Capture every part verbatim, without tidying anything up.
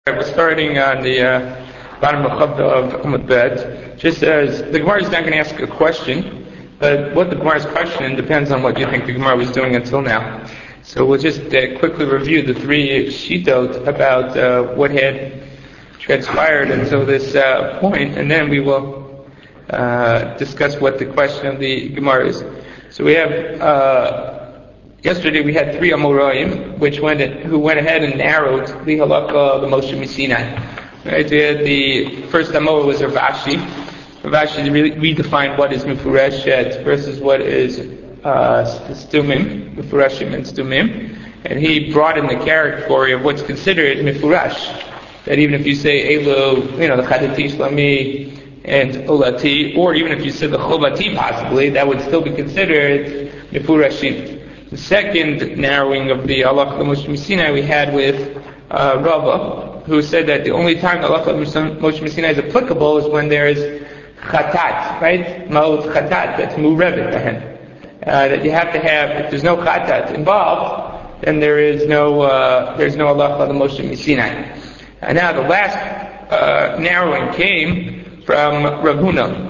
We're starting on the uh, bottom of of Amud Bet. Just as the Gemara is not going to ask a question, but what the Gemara's question depends on what you think the Gemara was doing until now. So we'll just uh, quickly review the three shitot about uh, what had transpired until this uh, point, and then we will uh, discuss what the question of the Gemara is. So we have. Uh, Yesterday we had three Amoraim, which went who went ahead and narrowed the halakha, the Moshe Missinai. Right? We had the first Amor was Rav Ashi. Rav Ashi really redefined what is Mefureshet versus what is uh, Stumim, Mefureshim and Stumim, and he brought in the category of what's considered Mefurash. That even if you say Elu, you know, the Chadati Shlami and Olati, or even if you said the Chovati possibly, that would still be considered Mefurashim. The second narrowing of the halakha Moshe Missinai we had with uh, Rava, who said that the only time the halakha Moshe Missinai is applicable is when there is chatat, right? Ma'ot chatat, that's murevet uh, that you have to have. If there's no chatat involved, then there is no uh, there's no halakha Moshe Missinai. And now the last uh, narrowing came from Rav Huna.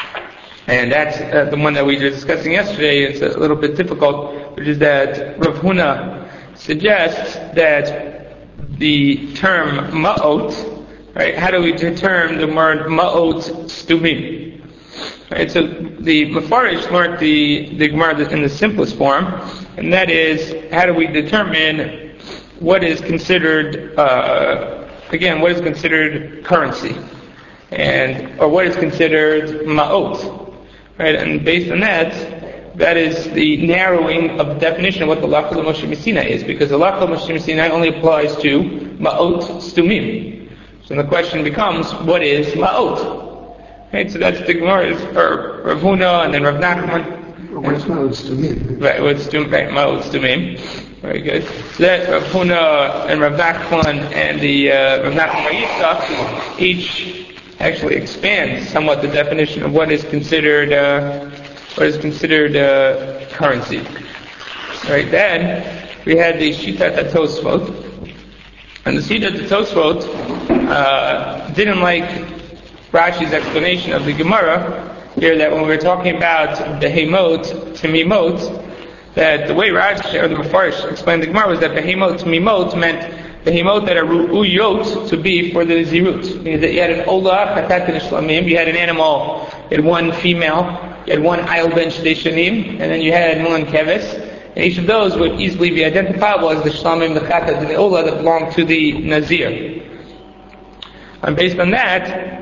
And that's uh, the one that we were discussing yesterday. It's a little bit difficult, which is that Rav Huna suggests that the term ma'ot, right? How do we determine the word ma'ot stumim? Right. So the Mefarish learned the the Gemara in the simplest form, and that is how do we determine what is considered uh, again what is considered currency, and or what is considered ma'ot. Right, and based on that, that is the narrowing of the definition of what the halakha Moshe Missinai is, because the halakha Moshe Missinai only applies to ma'ot stumim. So the question becomes, what is ma'ot? Right, so that's the Gemara's, or Rav Huna, and then Rav Nachman. What's ma'ot stumim? Right, what's stumim? Right, ma'ot stumim. Very good. So that Rav Huna and Rav Nachman and the uh, Rav Nachman Yitzchak each actually expands somewhat the definition of what is considered uh, what is considered uh, currency. Right. Then we had the Shitat HaTosfot, and the Shitat HaTosfot uh, didn't like Rashi's explanation of the Gemara here, that when we were talking about behemot tamimot, that the way Rashi or the Mefarish explained the Gemara was that behemot tamimot meant behemot that are ru'uyot to be for the zirut. Meaning that you had an olah, chatat, and shlamim. You had an animal, you had one female, you had one ayil ben shdei shanim, and then you had one keves. And each of those would easily be identifiable as the shlamim, the chatat, and the olah that belong to the nazir. And based on that,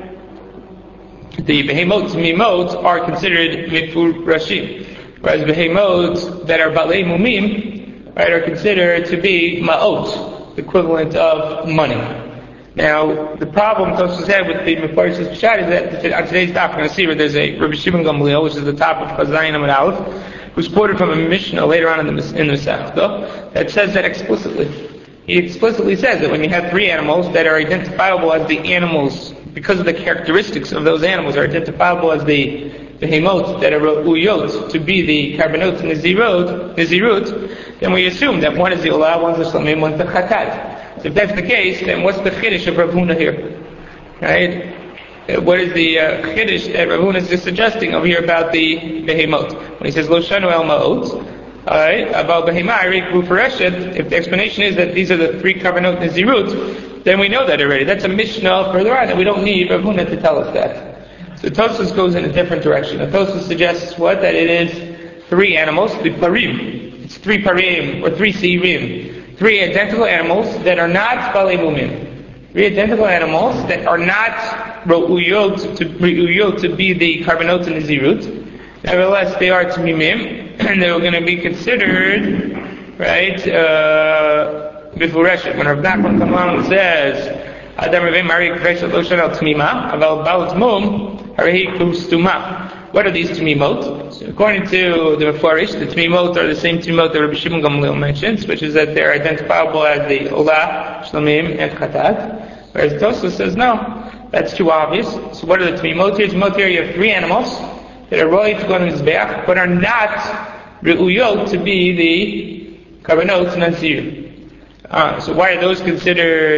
the behemot mimot are considered mefurashim, whereas behemot that are balei mumim, right, are considered to be ma'ot, equivalent of money. Now, the problem Tosfos had with the Mefarsh's Pshat is that on today's daf, we're going to see where there's a Rabbi Shimon Gamliel, which is the top of Chazayim and Aleph, who's quoted from a Mishnah later on in the in the Masechta that says that explicitly. He explicitly says that when you have three animals that are identifiable as the animals, because of the characteristics of those animals, are identifiable as the behemot that are uyot to be the karbanot and nazirut, nazirut, then we assume that one is the olah, one is the shlamim, one is the chatat. So if that's the case, then what's the chiddush of Rav Huna here? Right? What is the uh, chiddush that Rav Huna is just suggesting over here about the behemot? When he says lo shanu el ma'ot, alright, about behemah arik rufareshet, if the explanation is that these are the three karbanot nazirut, then we know that already. That's a Mishnah further on, and we don't need Rav Huna to tell us that. So Tosfos goes in a different direction. Tosfos suggests what? That it is three animals, the parim. It's three parim, or three seirim. Three identical animals that are not balei mumim. Three identical animals that are not ru'uyot to, ru'uyot to be the karbanot and the zirut. Nevertheless, they are tamimim, and they're going to be considered, right, uh, bifureshet. When Rav Nachman comes along and says, Adam Ravim Mari Kreshet Lo Shanel Tmima, Aval Bal Tmum, Harihi Kustuma. What are these Tmimot? So according to the Mefarish, the Tmimot are the same Tmimot that Rabbi Shimon Gamliel mentions, which is that they're identifiable as the Olah, Shlamim, and Chatat. Whereas Tosfos says, no, that's too obvious. So what are the Tmimot here? Tmimot here, you have three animals that are roy to go on the Mizbeach, but are not Re'uyot to be the Karbanot Nazir. Uh, so why are those considered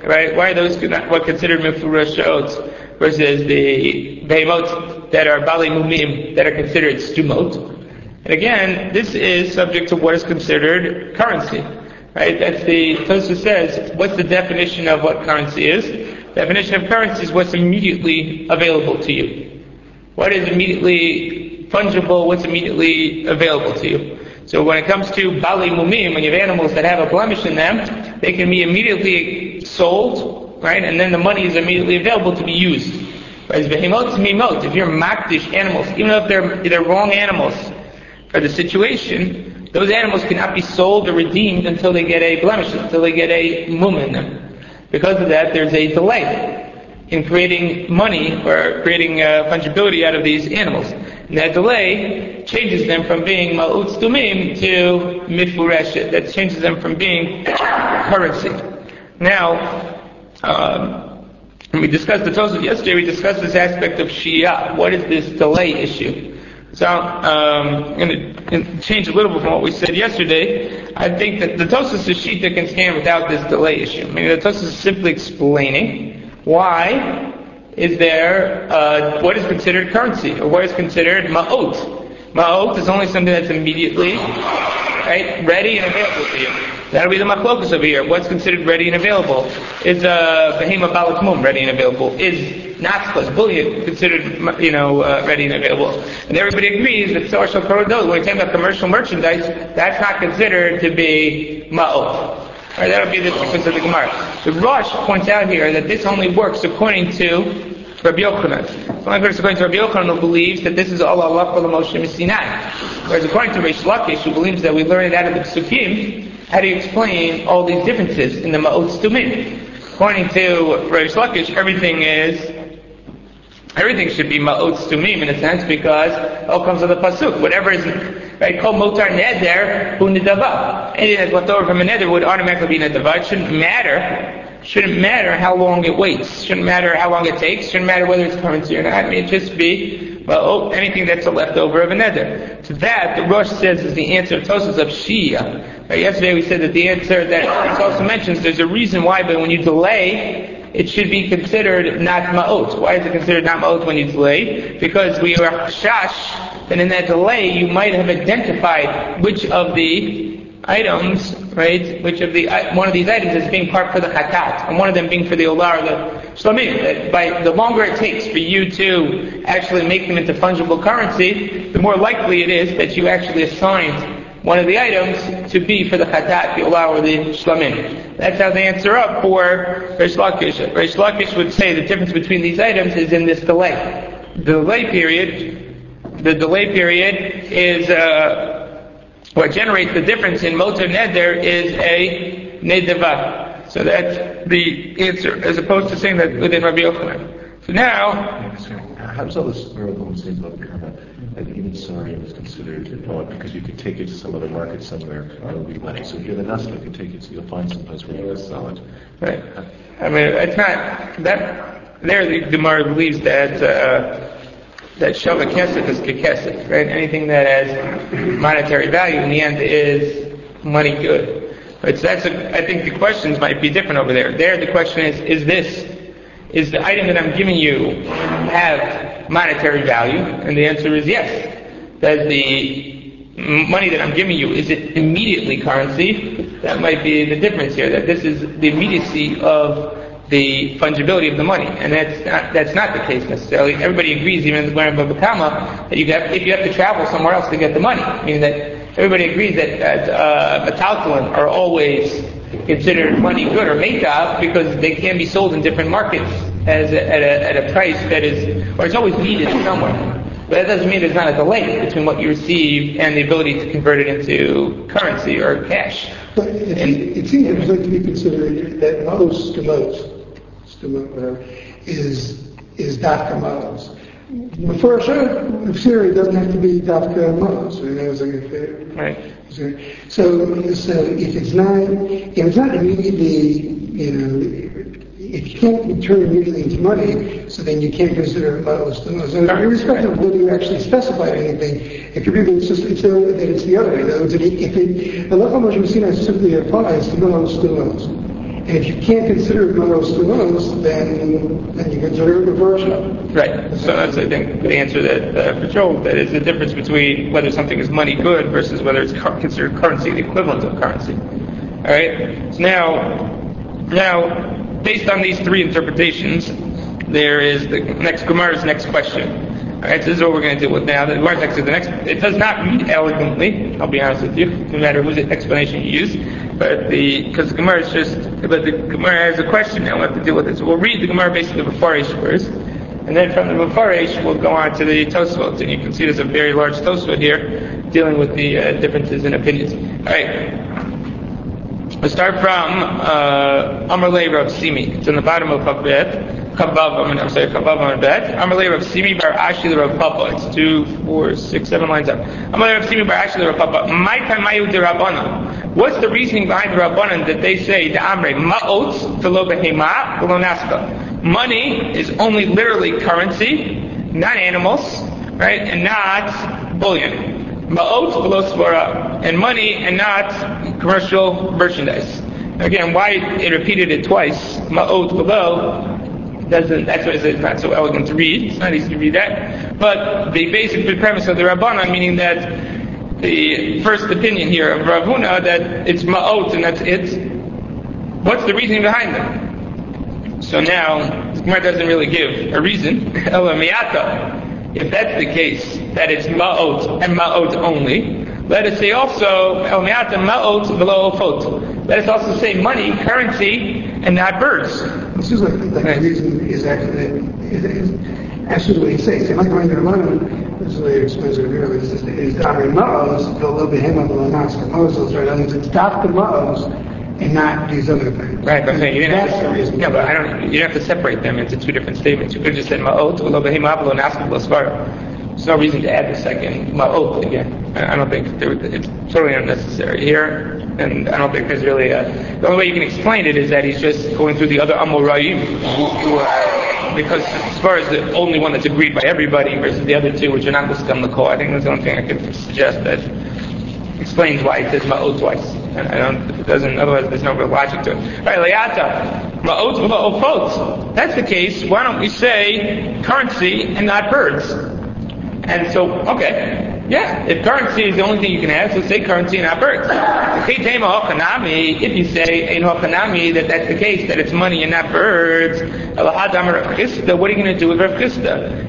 right? Why are those what considered mifurashot versus the behemot that are bali mumim that are considered stumot? And again, this is subject to what is considered currency, right? That's the Tosfos says. What's the definition of what currency is? Definition of currency is what's immediately available to you. What is immediately fungible? What's immediately available to you? So when it comes to bali mumim, when you have animals that have a blemish in them, they can be immediately sold, right? And then the money is immediately available to be used. Whereas behemot mimot, if you're makdish animals, even if they're they're wrong animals for the situation, those animals cannot be sold or redeemed until they get a blemish, until they get a mum in them. Because of that, there's a delay in creating money or creating uh, fungibility out of these animals. And that delay changes them from being ma'ut stumim to mitfureshet. That changes them from being currency. Now, um, when we discussed the Tosfos yesterday, we discussed this aspect of Shia. What is this delay issue? So um, I'm going to change a little bit from what we said yesterday. I think that the Tosfos Shita can stand without this delay issue. I mean, the Tosfos is simply explaining why is there uh, what is considered currency or what is considered ma'ot. Ma'ot is only something that's immediately right, ready and available to you. That'll be the machlokus over here. What's considered ready and available? Is uh, behema balat mum ready and available? Is natzchas, bullion, considered, you know, uh, ready and available? And everybody agrees that social korodot, when we talk about commercial merchandise, that's not considered to be ma'ot. Right, that'll be the difference of the Gemara. The Rosh points out here that this only works according to Rabbi Yochanan. It's only works according to Rabbi Yochanan, who believes that this is all Allah for the Moshe Sinai. Whereas according to Reish Lakish, who believes that we learn it out of the Psukim, how do you explain all these differences in the Ma'ot Stumim? According to Reish Lakish, everything is Everything should be Ma'ot Stumim in a sense because it all comes from the Pasuk. Whatever is, right, called Motar Neder, Hu Nedava. Anything that's left over from a Neder would automatically be Nedava. It shouldn't matter. Shouldn't matter how long it waits. Shouldn't matter how long it takes. Shouldn't matter whether it's currency or not. I mean, it just be, well, oh, anything that's a leftover of a Neder. To that, the Rosh says is the answer of Tosfos of Shia. Right, yesterday we said that the answer that it also mentions, there's a reason why, but when you delay, it should be considered not ma'ot. Why is it considered not ma'ot when you delay? Because we are chash, and in that delay you might have identified which of the items, right, which of the, one of these items is being part for the chatat, and one of them being for the olah or the shlamim. That by the longer it takes for you to actually make them into fungible currency, the more likely it is that you actually assigned one of the items to be for the chatat, the olah, or the shlamim. That's how they answer up for Reish Lakish. Reish Lakish would say the difference between these items is in this delay. The delay period, the delay period is uh, what generates the difference in motor neder is a nedava. So that's the answer, as opposed to saying that within Rabbi Yochanan. So now, how does all this miracle say about the karma? That even sorry is considered bought because you could take it to some other market somewhere and it'll be money. So if you're the Nasla, you can take it, so you'll find some place where you can sell it. Right. I mean, it's not that. There, the Gemara believes that uh, that shava kesef is kekesef, right? Anything that has monetary value in the end is money good. Right. So that's. A, I think the questions might be different over there. There, the question is: Is this? Is the item that I'm giving you have monetary value? And the answer is yes. Does the money that I'm giving you, is it immediately currency? That might be the difference here, that this is the immediacy of the fungibility of the money. And that's not, that's not the case necessarily. Everybody agrees, even in the Gemara Bava Kama, that you have, if you have to travel somewhere else to get the money, meaning that everybody agrees that, that uh, metaltalin are always considered money good or meitav because they can be sold in different markets as a, at, a, at a price that is, or it's always needed somewhere. But that doesn't mean there's not a delay between what you receive and the ability to convert it into currency or cash. But it, and, it seems like to be considered that most stimulus, stimulus whatever, is is dafka malos. For a sure, Syria doesn't have to be dafka malos. Right. So, so if it's not, if it's not immediately, you know, if you can't turn immediately into money, so then you can't consider it malos. So, irrespective of whether you actually specify anything, it could be that it's just it's, uh, that it's the other. In other words, if it, the Halacha Moshe Sinai simply applies to malos to malos. And if you can't consider it maos stumos, then then you consider it a Mephorash. Right. So that's, I think, the answer that uh, for Joel, that is the difference between whether something is money good versus whether it's car- considered currency, the equivalent of currency. All right. So now, now, based on these three interpretations, there is the next Gemara's next question. All right, so this is what we're going to deal with now. The Gemara's next, the next, it does not read elegantly. I'll be honest with you, no matter whose explanation you use. But the because the Gemara is just, but the Gemara has a question, and we'll have to deal with it. So we'll read the Gemara based on the Mefarish first, and then from the Mefarish we'll go on to the Tosfot, and you can see there's a very large Tosfot here dealing with the uh, differences in opinions. All right. Let's start from uh, Amar Lei Rav Simi. It's in the bottom of Chavbet. Chavav, I'm sorry, Chavav Amar Bet. Amar Lei Rav Simi Bar Ashi Rav Papa. It's two, four, six, seven lines up. Amar Lei Rav Simi Bar Ashi Rav Papa. My Tamayu de Rabbanan. What's the reasoning behind the Rabbanan that they say the Amre Ma'ot v'lo behema v'lo naska? Money is only literally currency, not animals, right, and not bullion. Ma'ot v'lo svara, and money and not commercial merchandise. Again, why it repeated it twice? Ma'ot v'lo doesn't. That's why it's not so elegant to read. It's not easy to read that. But the basic premise of the Rabbanan, meaning that the first opinion here of Rav Huna, that it's ma'ot and that's it. What's the reasoning behind it? So now the Gemara doesn't really give a reason. Ela miyata. If that's the case, that it's ma'ot and ma'ot only, let us say also el miyata ma'ot v'lo ofot. Let us also say money, currency, and not birds. This is like, like right. The reason is actually is, is actually what he says. If I find the Rabbanan, this is the way it explains it here. It's just is Amri Ma'os v'lo behema v'lo naska Moses. Right? That it's daf the Ma'os and not these other things. Right, but you didn't That's have to, the reason. Yeah, but I don't. You don't have to separate them into two different statements. You could have just said ma'ot v'lo behema v'lo naska v'lo svara. There's no reason to add the second ma'ot again. I don't think there, it's totally unnecessary here, and I don't think there's really a. The only way you can explain it is that he's just going through the other Amoraim, who are, because as far as the only one that's agreed by everybody versus the other two, which are not listed on the call, I think that's the only thing I could suggest that explains why it says ma'ot twice. And I don't, if it doesn't, otherwise there's no real logic to it. Right, Le'ata, ma'ot v'ofot. That's the case. Why don't we say currency and not birds? And so, okay, yeah, if currency is the only thing you can have, so say currency and not birds. If you say in Hochanami that that's the case, that it's money and not birds, what are you going to do with Rav Chisda?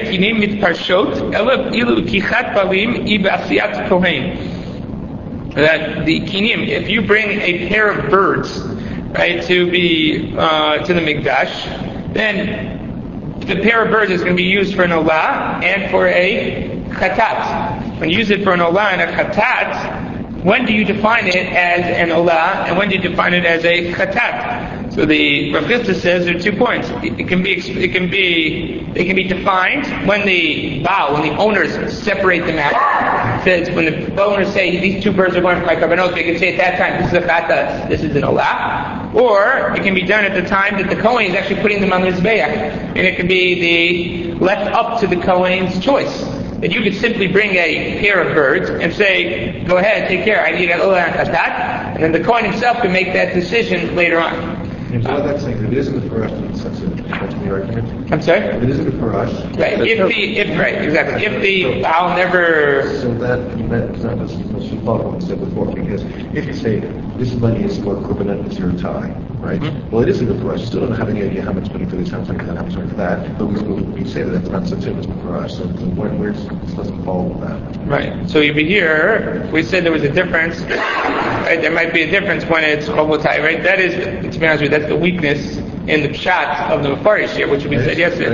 That the kinim, if you bring a pair of birds, right, to be uh, to the mikdash, then the pair of birds is going to be used for an olah and for a chatat. When you use it for an olah and a chatat, when do you define it as an olah and when do you define it as a chatat? So the Rav Chisda says there are two points. It can be it can be they can be defined when the baal, when the owners separate them out. It says when the owners say these two birds are going for my karbanot, they can say at that time this is a chata, this is an olah. Or it can be done at the time that the Kohen is actually putting them on the mizbeach, and it can be the left up to the Kohen's choice. That you could simply bring a pair of birds and say, go ahead, take care, I need an olah and chatat, and then the Kohen himself can make that decision later on. And so what that's saying, if it isn't for us, that's the argument. I'm sorry? If it isn't for us. Right, if the, if, right, exactly. If the, I'll never... So that, that, that was what she thought what we said before, because if you say, this money is for korbanot zero time, right? Mm-hmm. Well, it isn't good for us. You still don't have any idea how much money for this, how much money for that, how much money for that, but we, we say that that's not such a much for us, so where, where's, this doesn't follow with that. Right, so over here, we said there was a difference, right? There might be a difference when it's chobotai, right? That is, to be honest with you, that's the weakness in the pshat of the Mefarish here, which we said yesterday.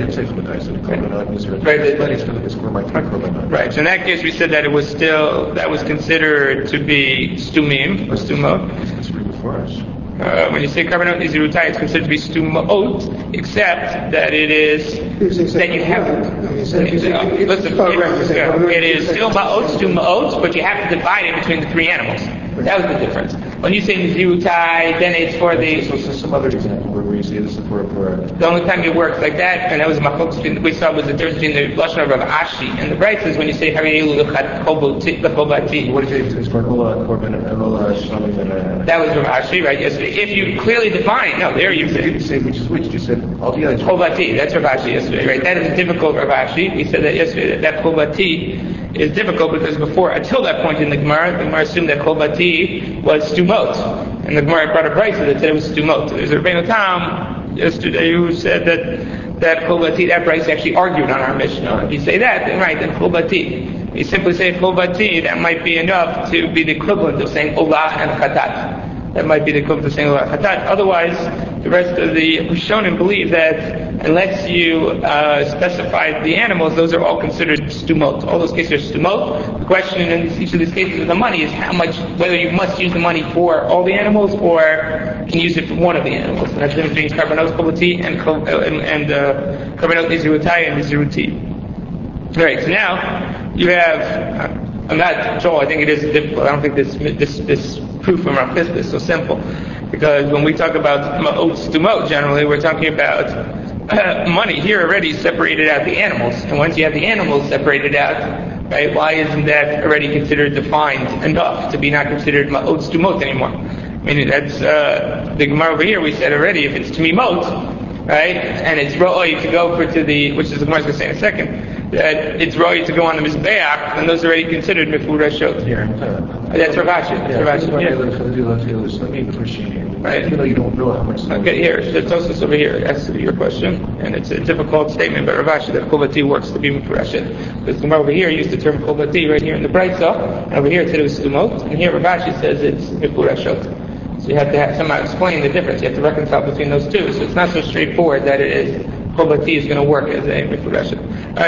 Right. Right. So in that case, we said that it was still that was considered to be stumim or stuma. Uh, when you say karbanot nizirutai, it's considered to be stumaot, except that it is that you have. Listen, it is still maot stumaot, but you have to divide it between the three animals. That was the difference. when you say Zirutai, then it's for the... So, so some other example where you say this is for... for the only time it works like that, and that was my we saw was the difference between the Lashon of Rav Ashi and the Bright says when you say Hariyelu L'Chovati. What did you say? It's for an Ola, Korban, an Ola, Shlamim, and a... That was Rav Ashi, right, yesterday. If you clearly define, no, there you said... You didn't say which is which, you said... Chovati, that's Rav Ashi yesterday, right? That is a difficult Rav Ashi. We said that yesterday, that, that Chovati is difficult because before, until that point in the Gemara, the Gemara assumed that Chovati was Stumot. And the Gemara brought a price that said it was Stumot. There's a Rebbeinu Tam yesterday who said that that Chovati, that price actually argued on our Mishnah. If you say that, then right, then Chovati. If you simply say Chovati, that might be enough to be the equivalent of saying Olah and Chatat. That might be the equivalent of saying Olah and Chatat. Otherwise, the rest of the Rishonim believe that unless you uh, specify the animals, those are all considered stumot. All those cases are stumot. The question in each of these cases of the money is how much, whether you must use the money for all the animals or can use it for one of the animals. And that's the difference between karbanot chovati and and uh, karbanot nizirutai and niziruti. All right. So now you have. Uh, I'm not, Joel, I think it is difficult. I don't think this this this proof from Rav Chisda is so simple. Because when we talk about ma'ot stumot, generally, we're talking about uh, money here already separated out the animals. And once you have the animals separated out, right, why isn't that already considered defined enough to be not considered ma'ot stumot anymore? I mean, that's, uh, the Gemara over here, we said already, if it's tamimot, right, and it's ro'oi to go for to the, which is the Gemara's going to say in a second, that it's ro'oi to go on the mizbeach, and those are already considered mifurashot. Here, that's Rav Ashi. That's Rav Ashi. Yeah. Right. Even though you don't know how much. Okay, here, it's also over here. That's your question, and it's a difficult statement, but Rav Ashi that chovati works to be mifurashot. Because the Gemara over here used the term chovati right here in the Brayso, and over here it said it was stumot, and here Rav Ashi says it's mifurashot. So you have to have somehow explain the difference. You have to reconcile between those two. So it's not so straightforward that it is chovati is going to work as a mifurashot. All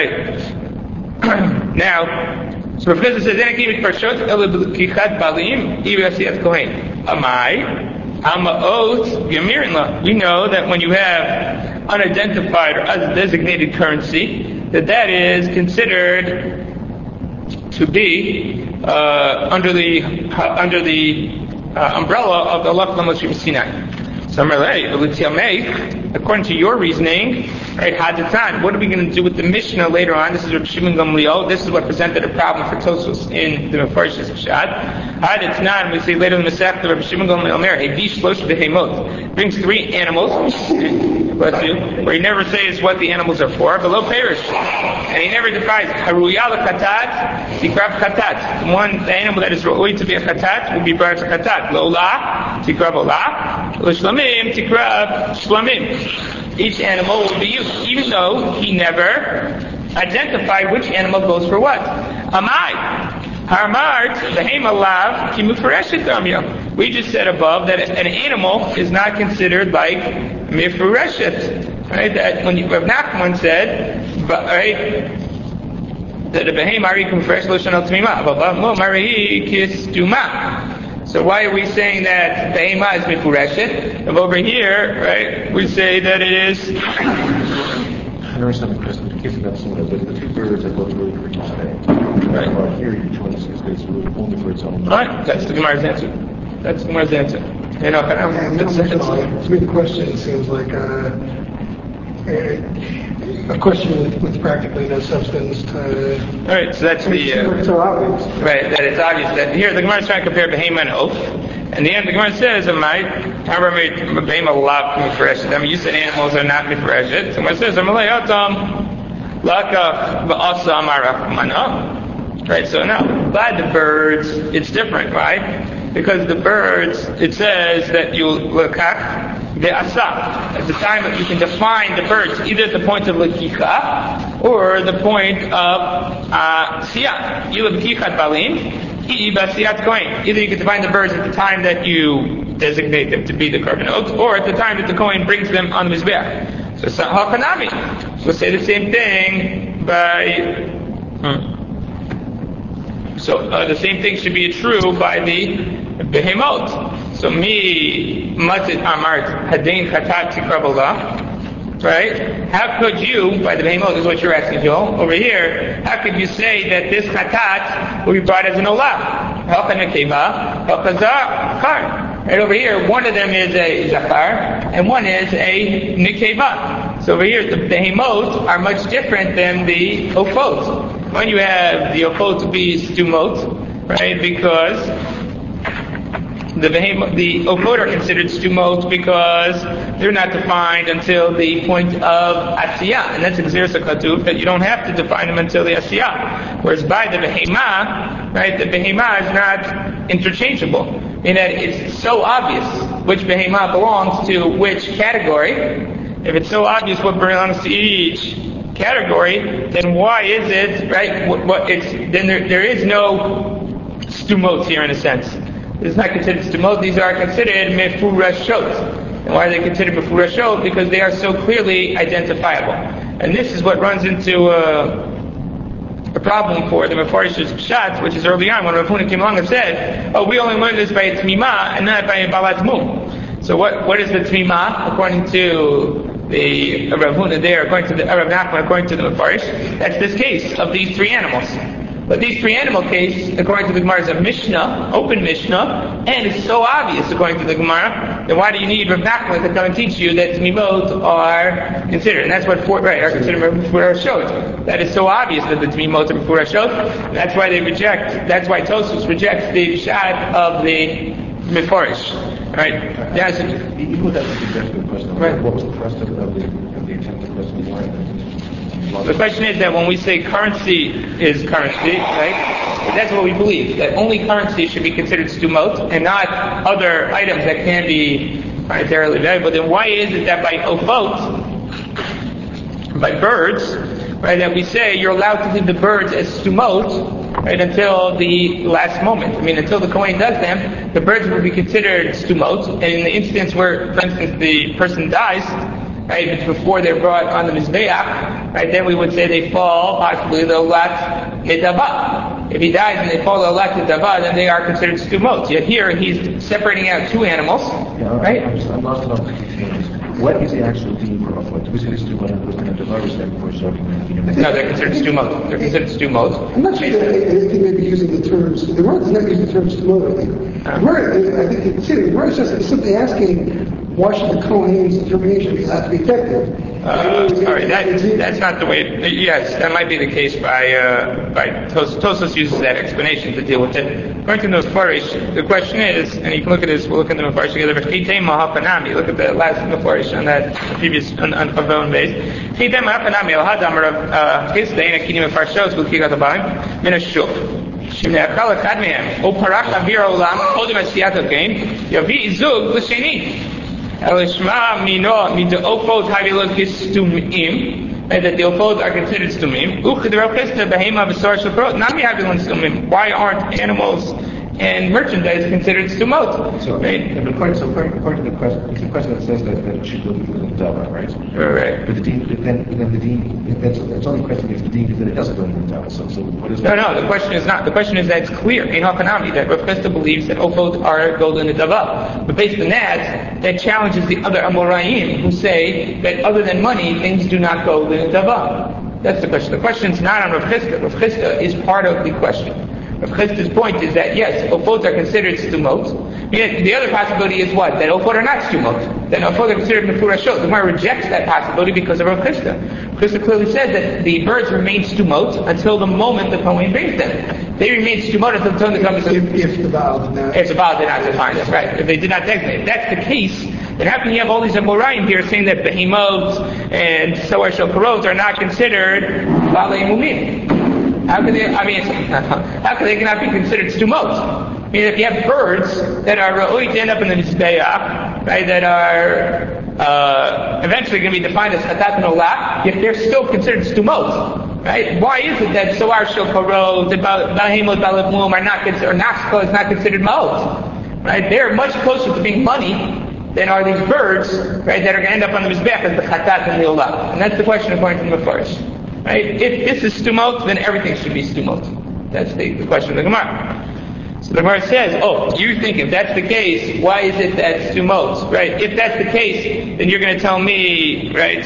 right. Now, so Rav Chisda says, "Then give it for shot eliblikichat balim ivasiat kohen." Amai. Hamaot Yamirinla. We know that when you have unidentified or undesignated currency, that that is considered to be uh, under the uh, under the uh, umbrella of the Lach Lamashim Sinai. So according to your reasoning, right, Hadatan, what are we going to do with the Mishnah later on? This is Rav Shimon Gamliel. This is what presented a problem for Tosfos in the Mefarshis of Shad. Hadatan, we say later in the Masech, Rav Shimon Gamliel Mer, Hedish Shlosh Behemot, brings three animals, bless you, where he never says what the animals are for, below perish. And he never defines Haruyal Khatat, Tikrav Khatat. The one, the animal that is going to be a Khatat will be brought to Khatat. Lola, Tikrav Ola, L'Shlamim, Tikrav Shlamim. Each animal will be used, even though he never identified which animal goes for what. Amai. Harmart, the Hamalav, Kimufareshet Damya. We just said above that an animal is not considered like Mifureshet. Right? That when Rav Nachman said, but, right, that the Behem Ari Kumfresh Loshan Al Tmima, but Lo Mari Kistuma. So why are we saying that Behema is Mifureshet? If over here, right, we say that it is. I understand the question. In case of that similar, but the two birds are both really for each day. Right. Well, here each one is is really only for its own. Right. That's the Gemara's answer. That's the Gemara's answer. You know, kind of, yeah, it's, it's, it's, to me the question seems like a, a, a question with, with practically no substance to. All right. So that's the. Uh, it's so obvious. Right. That it's obvious that here the Gemara is trying to compare Behema and Oath. And the end, the Gemara says, however, Behema lav Mifureshet. I mean, you said animals are not Mifureshet. So it says, Amaleyatam Laka Ba'asa Amarach. Right, so now, by the birds, it's different, right? Because the birds, it says that you Lakach the Asa. At the time that you can define the birds, either at the point of Lakicha or the point of uh, Siyah. You Lakichat Balim. Either you can define the birds at the time that you designate them to be the korbanot, or at the time that the Kohen brings them on the Mizbeach. So Hakanami. We'll say the same thing by. Hmm. So uh, the same thing should be true by the Behemot. So me matzit amart hadain chatat tikrabola. Right? How could you, by the Behemot, is what you're asking, Joel, over here, how could you say that this chatat will be brought as an olah? Helchan nekeva, helchazar, kar. Right over here, one of them is a zachar, and one is a nikeva. So over here, the behemot are much different than the ofot. When you have the ofot be stumot, right, because the behemoth, the ofot are considered stumot because they're not defined until the point of asiyah, and that's exersa katuv, that you don't have to define them until the asiyah. Whereas by the behemah, right, the behemah is not interchangeable, in that it's so obvious which behemah belongs to which category. If it's so obvious what belongs to each category, then why is it, right, what, what it's, then there, there is no stumot here in a sense. It's not considered stumot, these are considered mefurashot. And why are they considered mefurashot? Because they are so clearly identifiable. And this is what runs into uh, a problem for the Mefarsh's Pshat, which is early on when Rav Huna came along and said, oh, we only learn this by Tmima and not by Balat Mum. So what, what is the Tmima, according to the Rav Huna there, according to the Rav Nachman, according to the Mefarsh? That's this case of these three animals. But these three animal case, according to the Gemara, is a Mishnah, open Mishnah, and it's so obvious according to the Gemara, then why do you need Rav Nachman to come and teach you that Tmimot are considered? And that's what, four, right, are considered Mefurashot. That is so obvious that the Tmimot are Mefurashot. That's why they reject, that's why Tosfos rejects the Pshat of the Mefarish. Right? That's it. Even with that suggestion question, right. What was the thrust of the, of the attempted question of why? The question is that when we say currency is currency, right, that's what we believe, that only currency should be considered stumot and not other items that can be monetarily valuable. Then why is it that by ofot, by birds, right, that we say you're allowed to leave the birds as stumot, right, until the last moment? I mean, until the Kohen does them, the birds will be considered stumot, and in the instance where, for instance, the person dies, right, before they're brought on the Mizbeach, right, then we would say they fall, possibly the Olat Nedava. If he dies and they fall the Olat Nedava, then they are considered stumot. Yet here, he's separating out two animals, yeah, right? I'm, just, I'm lost in all the details. What is the actual deen for Ofot? Do we say it's stumot and Wisdom and Devar, or is that before starting? No, they're considered stumot. They're considered stumot. I'm not sure that I, I think maybe using the terms, the word does not use the term stumot, I think. The word, I think, it's, the word is just simply asking, why should the Kohen's determination be allowed to be effective? Uh, sorry, that, that's not the way. It, yes, that might be the case by uh, by Tos, Tosfos uses that explanation to deal with it. According to the Mefarish, the question is, and you can look at this. We'll look at the Mefarish together. But Chitei Mahapanami. Look at the last Mefarish on that previous on on Avon base. Chitei Mahapanami al Hadam of Chisdei Nakini Mefarshos B'Kigat Abayim Min Hashuk. שמנאכל אחד מהם, או פרח אוויר העולם, קודם עשיית הגן, יביא זוג לשני. אלא שמע מינו, מדעופות הבילות כסתומים, that the ofot are considered stumim. Uchidra Chisda behema v'sar shel nami havilon stumim. Why aren't animals and merchandise considered stumot? So, right? Yeah, but according, so according, according to the question, it's the question that says that, that it should go within the Dava, right? Right. But the dean, then, then the dean, that's, it's only a question if the dean is that it doesn't go within the Dava. So, so what is No, that? no, the question is not. The question is that it's clear in Hakanami that Rav Chisda believes that ofot are golden in the Dava. But based on that, that challenges the other Amoraim who say that other than money, things do not go in the Dava. That's the question. The question is not on Rav Chisda. Rav Chisda is part of the question. Rav Chisda's point is that yes, ofot are considered stumot. Yet the other possibility is what? That ofot are not stumot. Then ofot are considered mefurashot. The Gemara rejects that possibility because of Rav Chisda. Rav Chisda clearly said that the birds remain stumot until the moment the Kohen brings them. They remain stumot until the time the Kohen says, If, if the Baal did not. if the Baal did not define them, right? If they did not designate. If that's the case, then how can you have all these Amoraim here saying that behemoths and Soar Shel Karot are not considered Balei Mumim? How can they, I mean, how can they not be considered stumot? I mean, if you have birds that are ra'oi to end up in the Mizbeach, right, that are uh, eventually going to be defined as chatat and olah, yet they're still considered stumot, right? Why is it that Soar Shel Karot, that Bahemot Balei Mum are not considered, or Naxko is not considered maot, right? They're much closer to being money than are these birds, right, that are going to end up on the Mizbeach as the chatat and the olah. And that's the question according to the Mefarish. Right? If this is stumot, then everything should be stumot. That's the, the question of the Gemara. So the Gemara says, oh, you think if that's the case, why is it that stumot? Right? If that's the case, then you're going to tell me, right,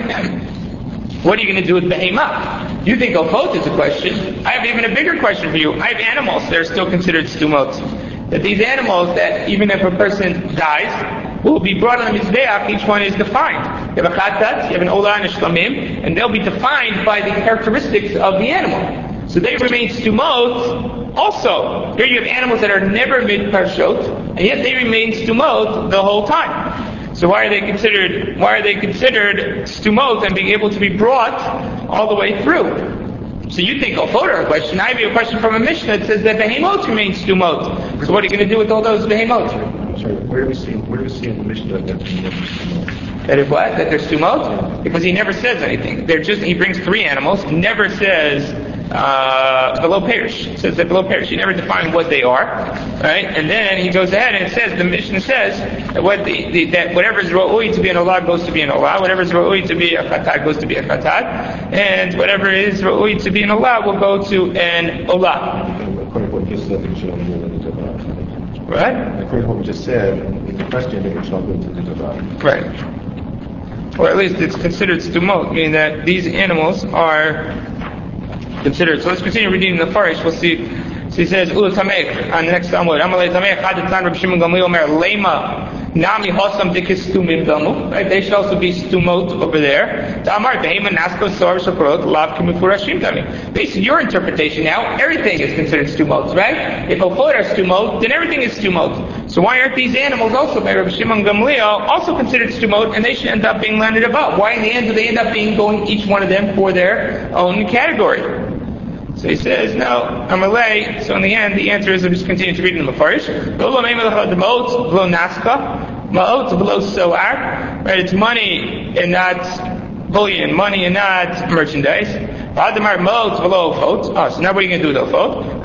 what are you going to do with behemah? You think ofot is a question. I have even a bigger question for you. I have animals that are still considered stumot. that these animals, that even if a person dies, will be brought on the Mizbeach, each one is defined. You have a Chatat, you have an Olah and a Shlamim, and they'll be defined by the characteristics of the animal. So they remain stumot also. Here you have animals that are never mid-parshot, and yet they remain stumot the whole time. So why are they considered, why are they considered stumot and being able to be brought all the way through? So you think, oh, photo question. I have a question from a Mishnah that says that behemot remain stumot. So what are you going to do with all those behemot? Sorry, where do we see, where do we see in the Mishnah that they're stumot? That if what? That they're stumot? Because he never says anything. They're just, he brings three animals, never says, uh, below perish. It says that below perish. He never defined what they are, right? And then he goes ahead and it says, the Mishnah says, that, what the, the, that whatever is ro'ui to be an olah goes to be an olah, whatever is ro'ui to be a chatat goes to be a chatat, and whatever is ro'ui to be an olah will go to an olah. According to what you said, it should only go to the Torah. Right? According to what we just said, in the question, it should all go to the Torah. Right. Or at least it's considered stumot, meaning that these animals are considered. So let's continue reading the Farish. We'll see. So he says, Ula Tamech, on the next Talmud, Amalei Tamech, Hadatan Reb Shimon Gamliel Omer, Lema, Nami Hosam Dikis Stumim Damu. Right? They should also be stumot over there. Tamar, Behema Nasko Sor Shaprot, Lav Kimufurashim Dami. Based on your interpretation now, everything is considered stumot, right? If Ofot are stumot, then everything is stumot. So why aren't these animals also by Reb Shimon Gamliel also considered stumot, and they should end up being landed above? Why in the end do they end up being going each one of them for their own category? So he says, no, Amalei. So in the end, the answer is, I'm just continuing to read in the Mefarish. Right, it's money and not bullion, money and not merchandise. Oh, so now what are you going to do with the ofot?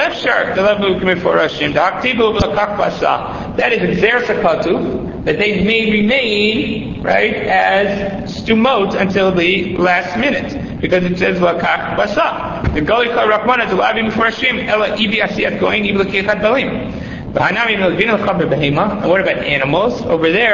That is exer sakatu, that they may remain, right, as stumot until the last minute. Because it says, lakach basa. The goli kol rachmana to lavim mufurashim, ela ibi asiyat going, ibi lekechat balim. And what about animals? Over there,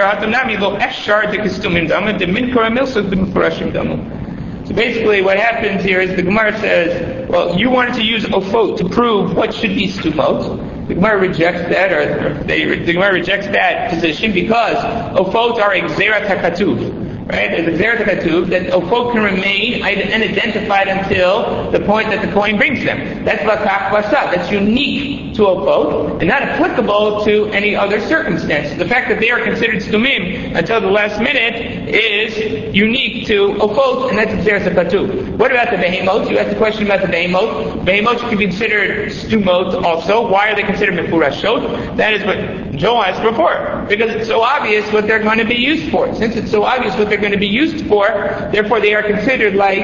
so basically what happens here is the Gemara says, well, you wanted to use ofot to prove what should be stumot. The Gemara rejects that, or they, the Gemara rejects that position because ofot are exerat hakatuv. Right? There's a Xerat HaKatuv that ofot can remain unidentified until the point that the coin brings them. That's Lakach Basa. That's unique to ofot and not applicable to any other circumstance. The fact that they are considered stumim until the last minute is unique to ofot, and that's Xerat HaKatuv. What about the behemot? You asked the question about the behemot. Behemot can be considered stumot also. Why are they considered mefurashot? That is what Joel asked before. Because it's so obvious what they're going to be used for. Since it's so obvious what they're going to be used for, therefore they are considered like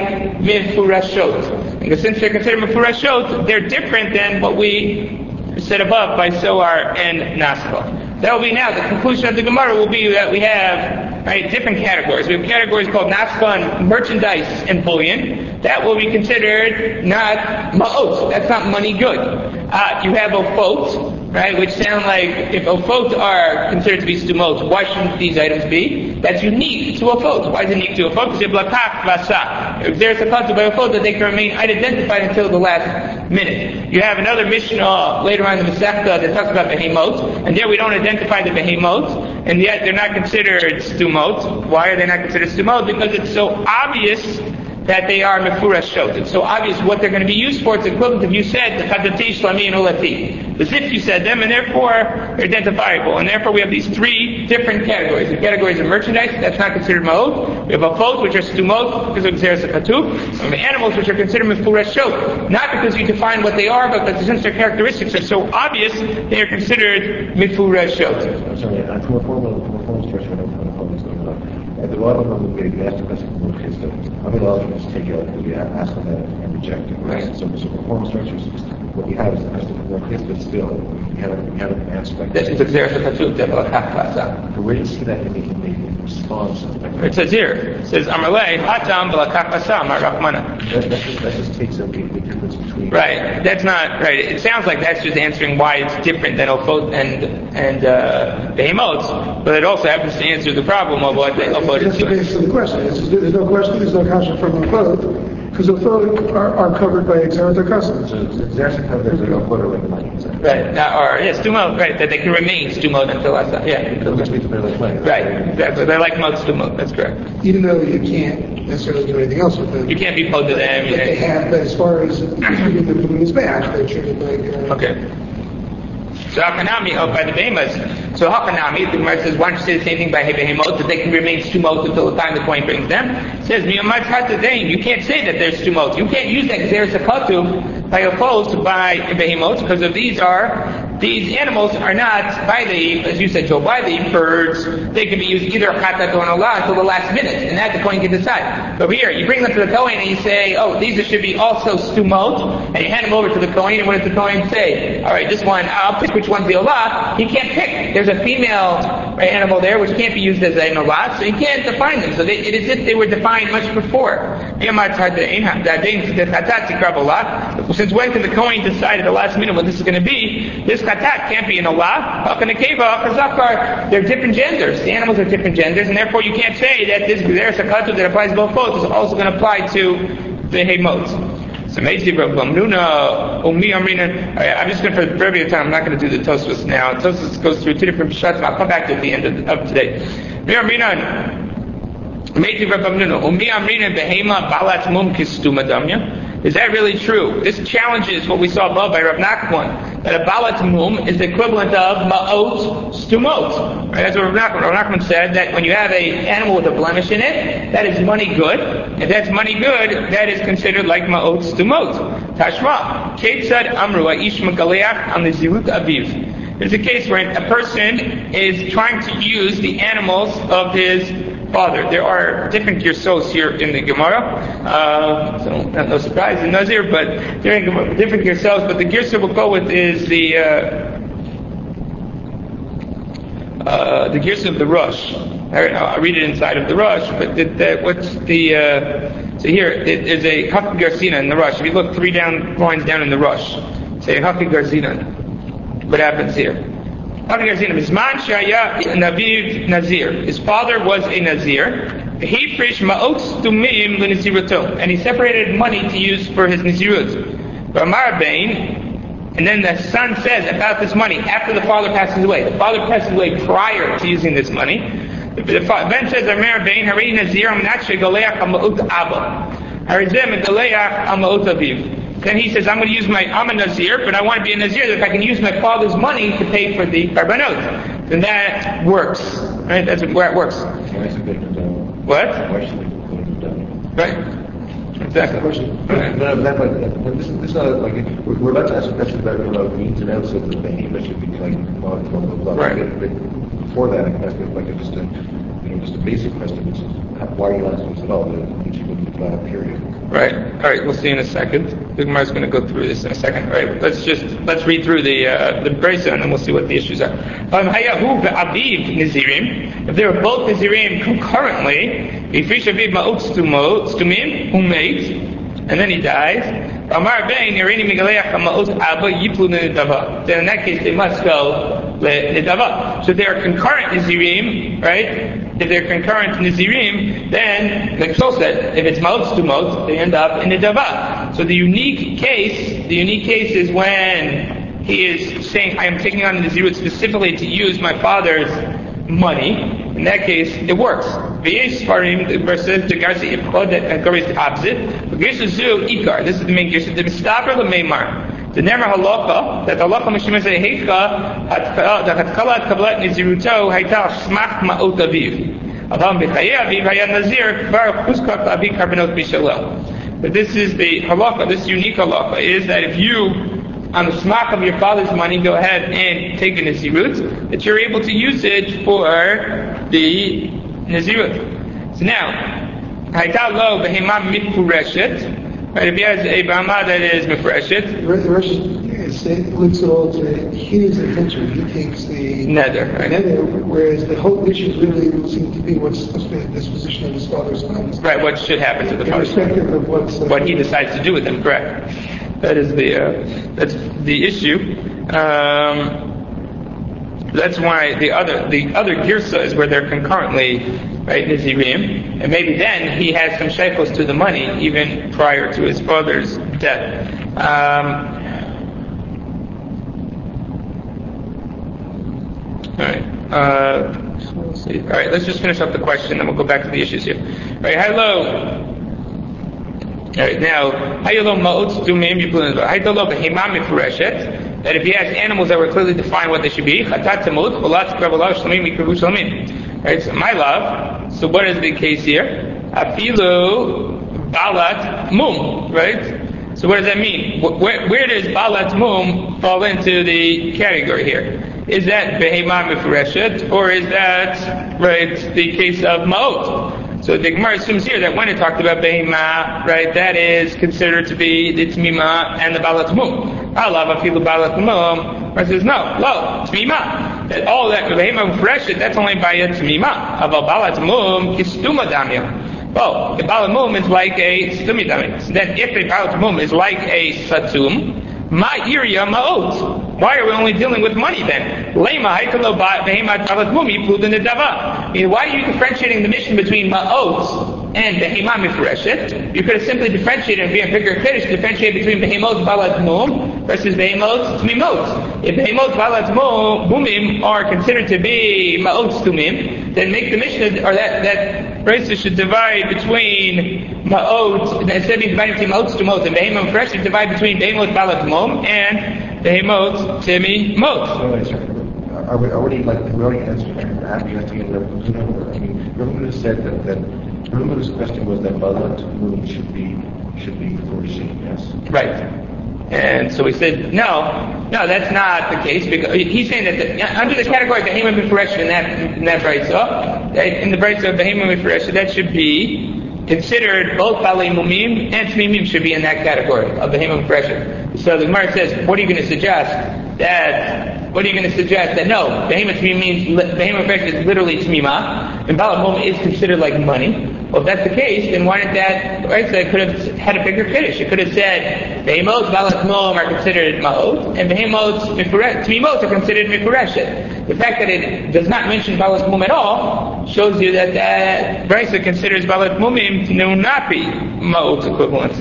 mefurashot. Because since they're considered mefurashot, they're different than what we said above by soar and naskal. That will be now, the conclusion of the Gemara will be that we have, right, different categories. We have categories called naskal and merchandise and bullion. That will be considered not ma'ot. That's not money good. Uh, you have ofot, right, which sound like, if ofot are considered to be stumot, why shouldn't these items be? That's unique to ofot. Why is it unique to ofot? Because you have lakach vasa. If there's a concept by ofot that they can remain unidentified until the last minute. You have another Mishnah later on in the Masechta that talks about behemot, and there we don't identify the behemot, and yet they're not considered stumot. Why are they not considered stumot? Because it's so obvious that they are mefurashot. It's so obvious what they're going to be used for. It's equivalent if you said the chadati, shlami, and ulati. As if you said them, and therefore they're identifiable. And therefore we have these three different categories. The categories of merchandise, that's not considered ma'ot. We have afot, which are stumot, because of xeris hakatuv. We have animals, which are considered mefurashot. Not because you define what they are, but because since their characteristics are so obvious, they are considered mefurashot. I'm sorry, uh, from a formal, from a formal structure, I don't know how it's going on. At the bottom of the page, we asked the question for kids that how many laws we take out and we ask them that and reject it. Right? So, so performance structures, what we have is the question for kids, but still, we have, we have an aspect. That's the Xeris HaKatuv, the Lakach Basa. But where do you see that in the, in the response? It says here, it says, Amalei, Hatam, Balakach Basa, Mar Rachmana. That, that, just, that just takes up the, the difference between... Right, that's not, right, it sounds like that's just answering why it's different than Ofot and, and, uh, Behemot, but it also happens to answer the problem of what the Ofot is doing. That's the question. There's no question, there's no kasha from Ofot. Because Ophel are, are covered by Exarta custom. So there's a cover, there's a quarter like money. Right, now, or yeah, stumot, right, that they can remain stumot until last time, yeah. Which means they're like money. Right, exactly, they're like most stumot, that's correct. Even though you can't necessarily do anything else with them. You can't be pulled to them. But they have, but as far as treating them from his back, they're treated like... Uh, okay. So Hakanami, oh, by the behemoths. So Hakanami, the Gemara says, why don't you say the same thing by behemoths, that they can remain stumot until the time the coin brings them? It says, Miyamad Hatadain, you can't say that they're stumot. You can't use that Gezeres HaKatuv by opposed by behemoths, because of these are, these animals are not by the, as you said, Joe, by the birds. They can be used either a chatat or an olah until the last minute, and that the coin can decide. But here, you bring them to the Kohen and you say, oh, these should be also stumot, and you hand them over to the Kohen, and what does the Kohen say? All right, this one, I'll pick which one's the olah. He can't pick. There's a female animal there which can't be used as an olah, so he can't define them. So they, it is as if they were defined much before. Since when can the Kohen decide at the last minute what this is going to be? This chatat can't be an olah. They're different genders. The animals are different genders, and therefore you can't say that this Gezeres HaKatuv that applies to both boats is also going to apply to the Heimot. So Meitzi Rav Bamnuna Umi Amrina. I'm just going to, for brevity of time, I'm not going to do the Tosfos now. Tosfos goes through two different pshat, and I'll come back to it at the end of, of today. Umi Amrina Meitzi Rav Bamnuna Umi Amrina Behema Balat Mum Kistuma Damya. Is that really true? This challenges what we saw above by Rav Nachman, that a balat mum is the equivalent of ma'ot stumot. Right? That's what Rav Nachman, Rav Nachman said, that when you have an animal with a blemish in it, that is money good. If that's money good, that is considered like ma'ot stumot. Tashma, Kate said, Amru, Aish Makaleach, on the Zirut Aviv. There's a case where a person is trying to use the animals of his father. There are different girsos here in the Gemara, uh, so not no surprise in Nazir, but there are different girsos. But the girsa we'll go with is the uh, uh, the girsa of the Rosh. I'll read it inside of the Rosh. But the, the, what's the uh, so here it is a Haki Garsina in the Rosh. If you look three down lines down in the Rosh, say Haki Garsina. What happens here? His father was a Nazir. He fresh ma'ot tumim l'nizirut, and he separated money to use for his nizirut. Amar Bain, and then the son says about this money after the father passes away. The father passes away prior to using this money. The Ben says, Amar Bain, Hari Nazir, I'm not shegaleach ama'ut abba. Harizem galeach ama'ut aviv. Then he says, I'm going to use my, I'm a Nazir, but I want to be a Nazir that if I can use my father's money to pay for the karbanot, then that works. Right? That's where it works. What? Right. Exactly. Right. No, no, but, but this, this is not like, we're about to ask a question about the ins and outs of the behemoth should be like, blah, blah, blah, blah. Right. But before that, I can ask like a, just a, you know, just a basic question, which is, why are you asking this at all? When you go to the uh, period. Right. All right. We'll see in a second. The Gemara is going to go through this in a second. All right. Let's just let's read through the uh, the brisa and then we'll see what the issues are. Um, Hayahu ve'aviv nizirim. If they were both nizirim concurrently, ifish aviv ma'ot stumim umeit, and then he dies. Amar bein irini migaleach ma'ot abba yiplu nedava. Then in that case they must go nedava. So they are concurrent nizirim, right? If they're concurrent Nizirim, then, like Shol said, if it's Ma'ot Stumot, they end up in the Dava. So the unique case, the unique case is when he is saying, I am taking on the Nizirut specifically to use my father's money. In that case, it works. V'yesh Farim, the verse says, the Garsi Ipchod, that Gari is the opposite. But Gersa Zu, Ikar, this is the main Gersa, the Mistaber L'Meimar. The Nemer Halacha, that Halacha Mishim say Heicha, that Hatkalat Kabbalat Niziruto, Haita Smach Ma'ot Aviv. Adam B'chayei Aviv, Hayat Nazir, Kvar Chuskot Aviv Karbanot Bishalel. But this is the Halacha, this unique Halacha, is that if you, on the smach of your father's money, go ahead and take a Nazirut, that you're able to use it for the Nazirut. So now, Haita Lo Behemah Mitfureshet, right, if he has a Bahama that is Mefreshet. The Rosh looks at all to his intention. He takes the nether, right? nether, whereas the whole issue really seems to be what's supposed to be the disposition of his father's funds. Right, what should happen to the father's funds. Irrespective of what's, uh, what he decides to do with them, correct. That is the, uh, that's the issue. Um, that's why the other, the other girsa is where they're concurrently right, Nizirim, and maybe then he has some shaykhos to the money even prior to his father's death. Um, all right. Uh, so let's see. All right, let's just finish up the question, then we'll go back to the issues here. All right, hello. All right, now, hayalo ma'ot dumim yipulin. Hayalo behema mifureshet. That if he has animals that were clearly defined what they should be, chatat temut, cholat kravalav shlamim mikruvu shlamim. Right, so my love. So what is the case here? Afilu balat mum. Right. So what does that mean? Where, where does balat mum fall into the category here? Is that behema mifureshet, or is that right the case of ma'ot? So the Gemara assumes here that when it talked about behema, right, that is considered to be the tmima and the balat mum. Allah afilu balat mum. Gemara says no, lo tmima. That all that behema mufreshet, that's only by a tmima. Aval balat mum kistuma damya. Well, the balat mum is like a stumi damya. So then, if a balat mum is like a satum, ma iria ma'ot. Why are we only dealing with money then? Lema haikalo behema balat mum yiplud in the dava. I mean, why are you differentiating the mission between ma'ot and behema mifreshet? You could have simply differentiated and be a bigger kiddush, differentiate between behemot balat mum versus behemot tmimot. If behemot balat mumim are considered to be ma'ot tumim, then make the mission, or that that race should divide between ma'ot, instead of dividing between ma'ot tumot and behemot mifreshet, divide between behemot balat mum and behemot tmimot. Are we already like we already answered that? You have to get the I mean, Rabbi said that that Rabbi's question was that balat mum should be should be flourishing, yes? Right. And so we said no, no, that's not the case because he's saying that the, under the category of behema mifuresh in that in that brayso, in the brayso of behema mifuresh, that should be considered both balei mumim and tmimim should be in that category of behema mifuresh. So the Gemara says, what are you going to suggest? That what are you going to suggest? That no, behema tmim means behema mifuresh is literally tmima, and balat mum is considered like money. Well, if that's the case, then why did that, right, so it could have had a bigger kiddush. It could have said, behemot balat mum are considered ma'ot, and behemot tmimot are considered mifureshet. The fact that it does not mention balat mum at all shows you that that Brisa considers balat mumim to not be ma'ot equivalent.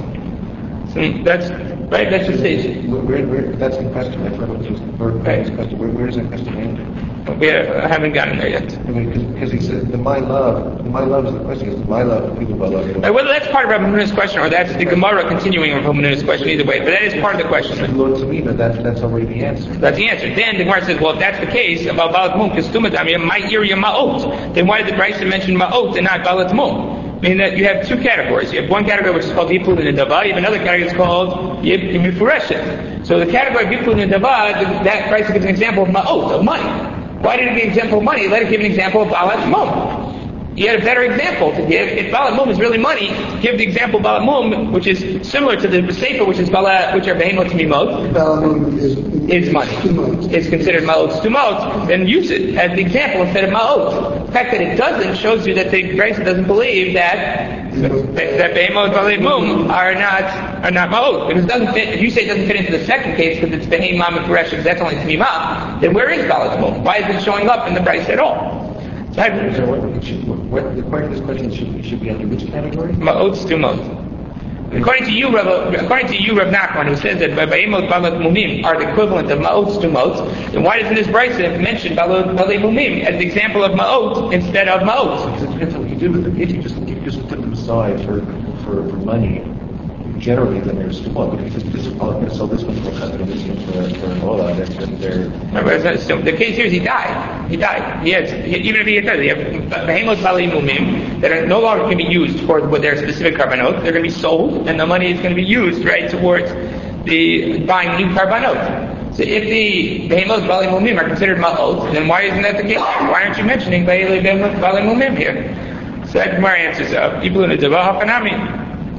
So that's, right, that's just it. Where, where, that's the question. I forgot what was the first question. Where, where is that question ended? We haven't gotten there yet. Because he said, the my love, the my love is the question, is my love, people by love. Right, whether that's part of Rabbi Menuna's question or that's the Gemara continuing Rabbi Menuna's question, either way, but that is part of the question. Lord to me, but that's, that's already the answer. That's the answer. Then the Gemara says, well, if that's the case, about Balat Mum, Kestumadam, my area Ma'ot, then why did the Brisa mention Ma'ot and not Balat Mum? Meaning that you have two categories. You have one category which is called Yipud and Dava, you have another category that's called Yip Mifureshet. So the category of Yipud and Dava, that Brisa gives an example of Ma'ot, of money. Why did it give an example of money? Let it give an example of balat mum. You had a better example to give. If balat mum is really money, give the example of balat mum, which is similar to the sefer, which is balat, which are behemot tmimot. Balat mum is, is money. Tumot. It's considered ma'ot tumot. Then use it as the example instead of ma'ot. The fact that it doesn't shows you that the Brisa doesn't believe that that behemot balat mum are not are not ma'ot. Because it doesn't fit. If you say it doesn't fit into the second case because it's behemah mifuresh, because that's only tmimah, then where is balat mum? Why is it showing up in the Brisa at all? So what, what, what, according to this question, should, should be under which category? Ma'ot tumot. According to you, Rav, according to you, Rav Nachman, who says that behemot balat mumim are the equivalent of ma'ot tumot, then why doesn't this Brisa mention balat mumim as the example of ma'ot instead of ma'ot? Because it depends on what you do with them. If you just if you just put them aside for for, for money, generally, then there's tumot. But if it's this one, so this one's for custody, this one's for for an ola, then they're. So the case here is he died. He died. He has, he, even if he had died, he have behemot balei mumim that are no longer can be used for their specific karbanot. They're going to be sold, and the money is going to be used right towards the buying new karbanot. So if the behemot balei mumim are considered ma'ot, then why isn't that the case? Why aren't you mentioning behemot balei mumim here? So that Gemara answers up. Iblu nedava hafanami.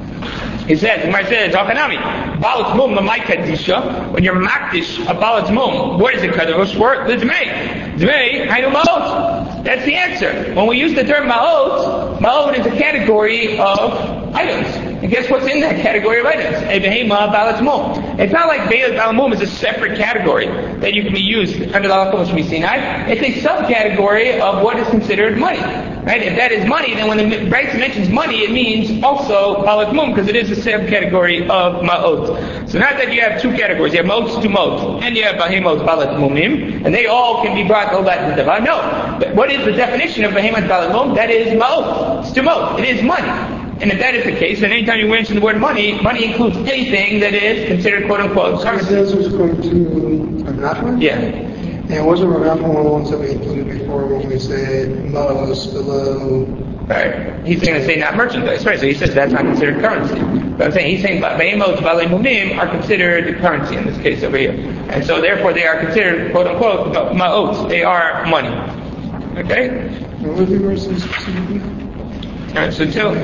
He says, the Gemara says, hafanami balat mum l'may kadisha. When you're makdish a balat mum, what is it kadosh for? The dmei. Dmei hainu ma'ot. That's the answer. When we use the term ma'ot, ma'ot is a category of items. And guess what's in that category of items? A behema balat mum. It's not like behema balat mum is a separate category that you can be used under the halacha of Sinai. It's a subcategory of what is considered money. Right? If that is money, then when the Brayta mentions money, it means also balat mum because it is a subcategory of ma'ot. So not that you have two categories. You have ma'ot to ma'ot, and you have behemot balat mumim, and they all can be brought to that davar. No. But what is the definition of behemot balat mum? That is ma'ot. It's to ma'ot. It is money. And if that is the case, then anytime you mention the word money, money includes anything that is considered quote unquote currency. So this was according to Rav Nachman? Yeah. And wasn't Rav Nachman one of the ones that we included before when we said ma'os below? Right. He's going to say not merchandise, right? So he says that's not considered currency. But I'm saying he's saying behemot balei mumim are considered currency in this case over here, and so therefore they are considered quote unquote ma'ot. They are money. Okay. What were the verses? All right. So till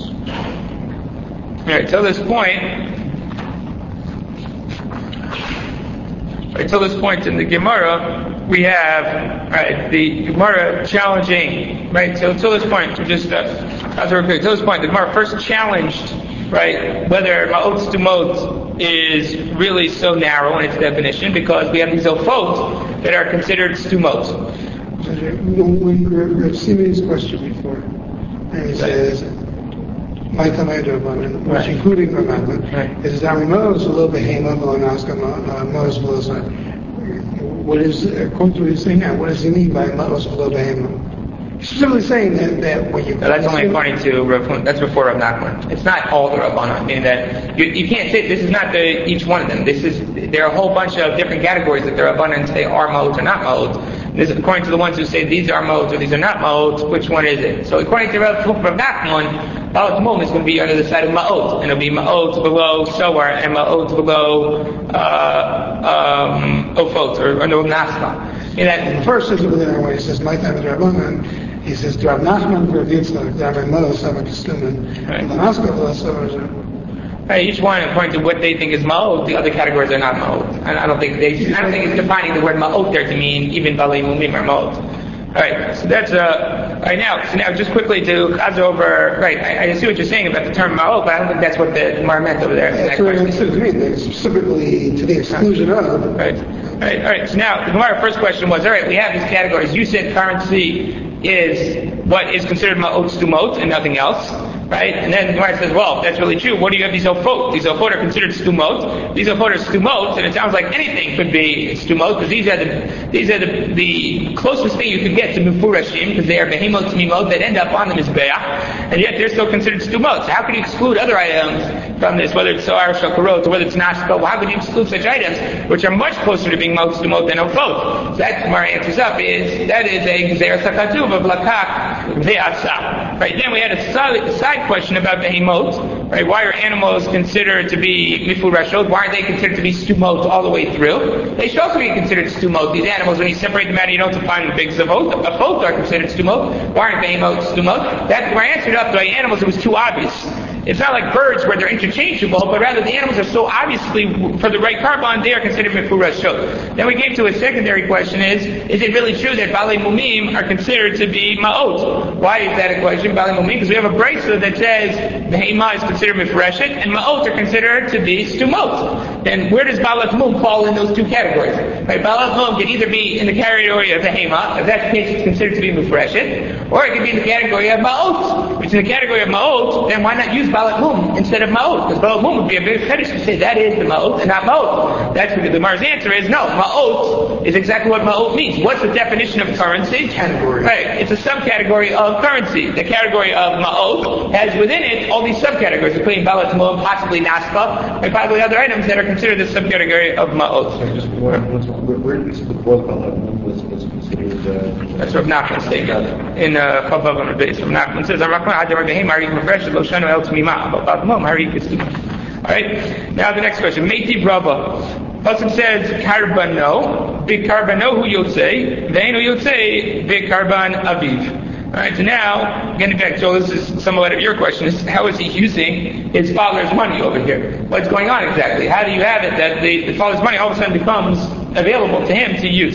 all right till this point. Until this point in the Gemara, we have right the Gemara challenging right. So until this point, we just uh, as we're until this point, the Gemara first challenged right whether ma'ot stumot is really so narrow in its definition because we have these ofot that are considered stumot. We have seen this question before, and he says, "My tamay derbanan," which including Rav Nachman, is that ma'os a little behema b'lanaska ma'os b'losai. What is according to what he's saying now? What does he mean by ma'os below behema? He's simply saying that, that when you no, that's only according to Rav, that's before Rav Nachman. It's not all the Rabbanan. Meaning that you, you can't say this is not the each one of them. This is there are a whole bunch of different categories that the Rabbanan say are ma'ot or not ma'ot. This is according to the ones who say these are ma'ot or these are not ma'ot. Which one is it? So according to Rav, Rav Nachman, balat mum is going to be under the side of ma'ot, and it'll be ma'ot below soar and ma'ot below uh, um, ofot or under nasma. In that first is over there where he says my tamay derbanan. He says, to Rav Nachman, Rav Yitzchak, Rav Melo, Sama Kistuman, and the Naska Vlasovers. Right, each one, according to what they think is ma'ot, the other categories are not ma'ot. And I don't think they, I don't think it's defining the word ma'ot there to mean even balei mumim or ma'ot. Alright, so that's, uh, right now, so now just quickly to chaz over, right, I, I see what you're saying about the term ma'ot, but I don't think that's what the Gemara meant over there. That's what it seems to me, specifically to the exclusion of. Right, alright, alright, so now, the Gemara first question was, alright, we have these categories, you said currency is what is considered ma'ot stumot and nothing else, right? And then the Gemara says, well, if that's really true, what do you have these ofot? These ofot are considered stumot. These ofot are stumot, and it sounds like anything could be stumot, because these are the these are the, the closest thing you could get to mufurashim, because they are behemot tmimot that end up on the mizbeach, and yet they're still considered stumot. So how can you exclude other items from this, whether it's soar, shakarot, or whether it's nashka? Well, how can you exclude such items, which are much closer to being ma'ot stumot than ofot? So that Gemara answers up is, that is a gzeir sakatuv of lakak ve'asa. Right, then we had a side, side question about behemot, right? Why are animals considered to be mifurashot? Why are they considered to be stumot all the way through? They should also be considered stumot. These animals, when you separate them out, you don't define the big zavot. Afot are considered stumot. Why aren't behemot stumot? That where I answered up to animals, it was too obvious. It's not like birds where they're interchangeable, but rather the animals are so obviously, for the right carbon, they are considered mifurashot. Then we came to a secondary question is, is it really true that balei mumim are considered to be ma'ot? Why is that a question, balei mumim? Because we have a brisa that says behema is considered mifreshet, and ma'ot are considered to be stumot. Then where does balat mum fall in those two categories? Right, balat mum can either be in the category of behema, if that's the case it's considered to be mifreshet, or it can be in the category of ma'ot, which is in the category of ma'ot, then why not use balat mum instead of ma'ot? Because balat mum would be a big fetish to say that is the ma'ot and not ma'ot. That's what the Gemara's answer is, no, ma'ot is exactly what ma'ot means. What's the definition of currency? Category. Right, it's a subcategory of currency. The category of ma'ot has within it all these subcategories, including balat mum, possibly naspa, and probably other items that are considered the subcategory of ma'ot. So just where, where, where is the fourth balat mum was, was considered? Uh, That's Rav Nachman's statement in Chavav on the base. Rav Nachman says, Alright, now the next question. Meiti Brava. Pasuk says, Karbano, Bikarbano hu yotzei, Veinu yotzei, Bikarban aviv. Alright, so now, getting back, Joel, this is somewhat of your question, is how is he using his father's money over here? What's going on exactly? How do you have it that the, the father's money all of a sudden becomes available to him to use?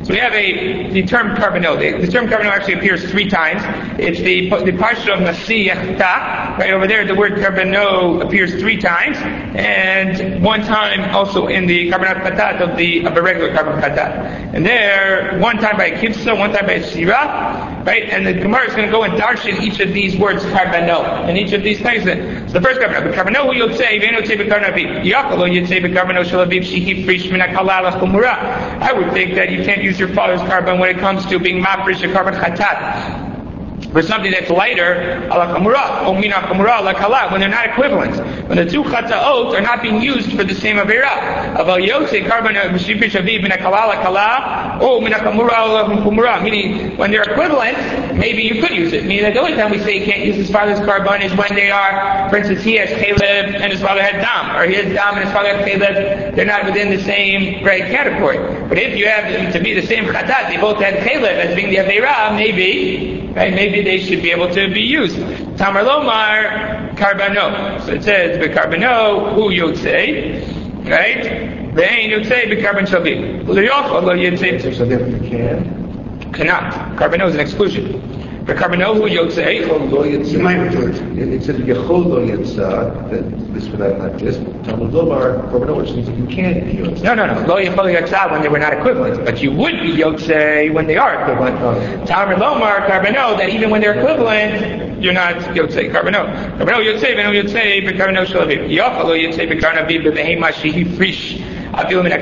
So we have a the term karbano. The, the term karbano actually appears three times. It's the the parsha of Masiyachta. Right over there, the word karbano appears three times, and one time also in the karbanat chatat of the of a regular karban chatat. And there, one time by a kibsa, one time by a shira, right? And the Gemara is going to go and darshan each of these words karbano, and each of these things. So the first karbano, karbano hu yotzei, ve'en yotzei b'karnaviv, yakalo yotzei b'karbano shalaviv shehi frish min hakalal ha'chumura. I would think that you can't use your father's carbon when it comes to being mafresh a carbon chatat for something that's lighter, ala kamura, or mina kamura, ala kala, when they're not equivalent. When the two chataot are not being used for the same avera. Aval yotze carbon b'shifrish aviv mina kala ala kala, or mina kamura ala kumura. Meaning, when they're equivalent, maybe you could use it. Meaning that the only time we say you can't use his father's carbon is when they are, for instance, he has Caleb and his father had Dam, or he has Dam and his father had Caleb. They're not within the same right category. But if you have them to be the same chatat, they both had Caleb as being the avera, maybe, right? Maybe they should be able to be used. Tamar Lomar Karbano. So it says Bekarbano Hu Yotzei, right? Ve'ein Yotzei Bekarban Shalvi. L'yochol Lo Yotzei. So therefore you can. Cannot. Karbano is an exclusion. Bekarbano Hu Yotzei. You might do it. It says Yechol Lo Yotzei, that this for that not this. Tamar Lomar Karbano, which means that you can be Yotzei. No, no, no. Lo Yechol Yotzei when they were not equivalent, but you would be Yotzei when they are equivalent. Tamar Lomar Karbano, that even when they're equivalent, you're not Yotzei Karbano. Karbano Yotzei, Veno Yotzei, Bekarbano Shalaviv. Yachal Lo Yotzei Bekarnaviv, Bebehema Shehi Frish. You would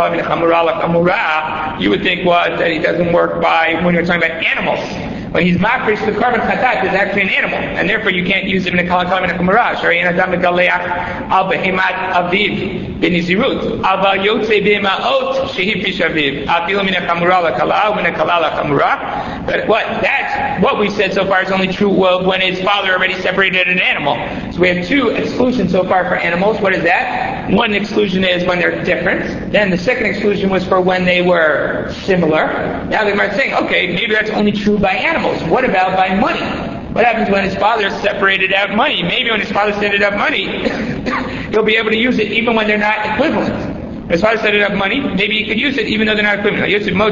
think what that he doesn't work by when you're talking about animals. When he's mafresh, the carbon chatat is actually an animal, and therefore you can't use it in a kala kala in a kumara. Shari and adam megaleach al behemat aviv benizirut al yotzei b'emaot shehi fish aviv afilu min a kamura la kala min a kala la kamura. But what that's what we said so far is only true of when his father already separated an animal. So we have two exclusions so far for animals. What is that? One exclusion is when they're different. Then the second exclusion was for when they were similar. Now they might think, okay, maybe that's only true by animals. What about by money? What happens when his father separated out money? Maybe when his father separated out money, he'll be able to use it even when they're not equivalent. When his father separated out money, maybe he could use it even though they're not equivalent.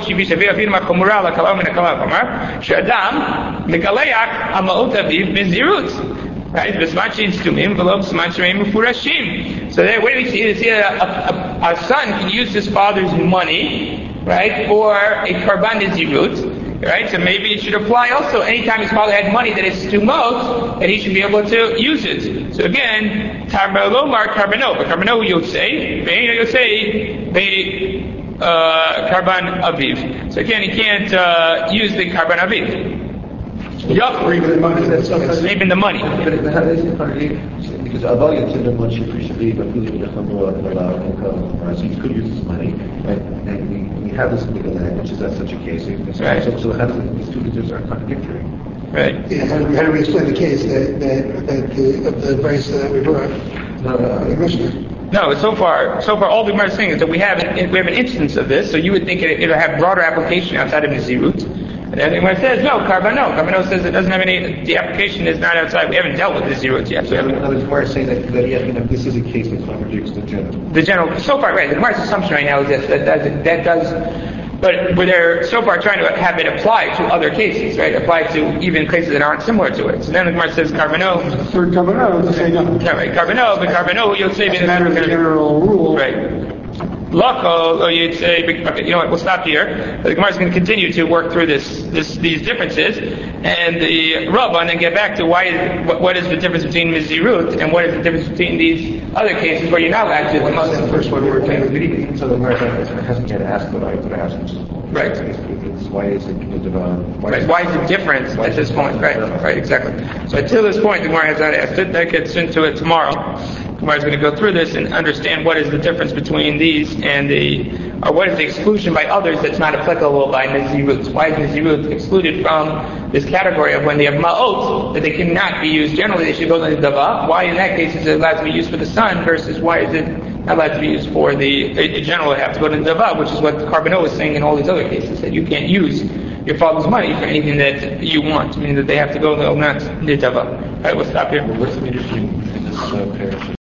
Right? So there, where do we see, see a, a, a son can use his father's money, right, for a karban nizirut, right? So maybe it should apply also anytime his father had money that is stumot, that he should be able to use it. So again, Tarbalomar Karbano, but Karbano Yotzei, Ve'en Yotzei, Ve'en Karban Aviv. So again, he can't uh, use the Karban Aviv. Yup, or even the money. Even the money. But how does it contradict? Because Aval Yotzei the money should be but really the Chamor and so you could use this money, right? And we, we have this legal language. Is that such a case? Right. So, so how does it, these two things are contradictory? Right. Yeah, how do we, how do we explain the case that that, that the of the advice that we brought? No, no, The Mishnah. No, so far, so far, all the Gemara is saying is that we have an, we have an instance of this. So you would think it, it'll have broader application outside of Nazirut. And then the Gemara says no, Karbano. Karbano says it doesn't have any. The application is not outside. We haven't dealt with Nazirut yet. So in other words, Gemara is saying that, that yeah, you know, this is a case that contradicts the general. The general, so far, right? The Gemara's assumption right now is this, that does that does. But where they're so far trying to have it apply to other cases, right? Apply to even cases that aren't similar to it. So then the Gemara says Karbano. The third Karbano to say no. Yeah, right. Karbano, but Karbano, you'll say It's a matter of the general rule. Right. Lako, or you'd say, okay, you know what? We'll stop here. The Gemara is going to continue to work through this, this, these differences, and the Rabbah, and then get back to why, what, what is the difference between Mizirut and what is the difference between these other cases where you're not allowed to. Well, that's the first one we're taking. Even so, the Gemara hasn't yet asked what I could ask. Right. It's, why is it why, right. Why is it different at this point? Right. Right. Exactly. So until this point, the Gemara has not asked it. That gets into it tomorrow. The Gemara is going to go through this and understand what is the difference between these and the, or what is the exclusion by others that's not applicable by Nazirut. Why is Nazirut excluded from this category of when they have ma'ot, that they cannot be used? Generally, they should go to the dava. Why in that case is it allowed to be used for the son versus why is it not allowed to be used for the, in general, they have to go to the dava, which is what Karbano is saying in all these other cases, that you can't use your father's money for anything that you want, meaning that they have to go, no, not the dava. Alright, we'll stop here. What's the interesting in this uh, parish?